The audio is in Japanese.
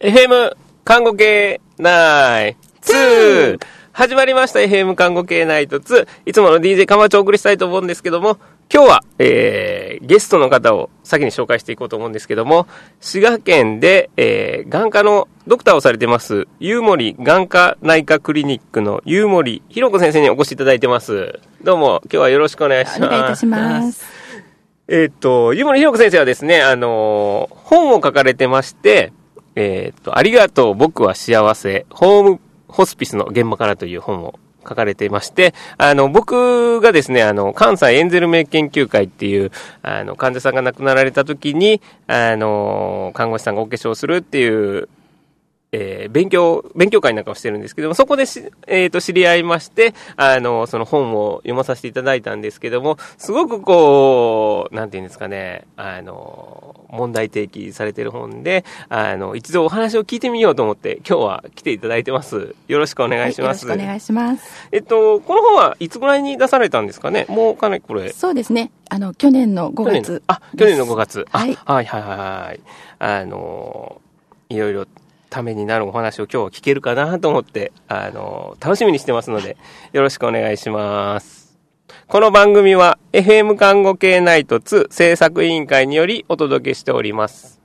FM 看護系ナイト2始まりました。 FM 看護系ナイト2、いつもの DJ かまちをお送りしたいと思うんですけども、今日は、ゲストの方を先に紹介していこうと思うんですけども、滋賀県で、眼科のドクターをされてますゆうもり眼科内科クリニックのゆうもりひろこ先生にお越しいただいてます。どうも今日はよろしくお願いします。 お願いいたします。 ゆうもりひろこ先生はですね、本を書かれてまして、ありがとう僕は幸せホームホスピスの現場からという本を書かれていまして、僕がですね、関西エンゼル名研究会っていう、患者さんが亡くなられた時に、看護師さんがお化粧するっていう、勉強会なんかをしてるんですけども、そこで知り合いまして、その本を読まさせていただいたんですけども、すごくこう、なんていうんですかね、問題提起されてる本で、一度お話を聞いてみようと思って、今日は来ていただいてます。よろしくお願いします。 はい、よろしくお願いします。 この本はいつぐらいに出されたんですかね。もうかなりこれ。 そうですね。去年の5月。 去年の5月。 はい。 はいはいはい。いろいろためになるお話を今日は聞けるかなと思って、楽しみにしてますので、よろしくお願いします。この番組は FM 看護系ナイト2制作委員会によりお届けしております。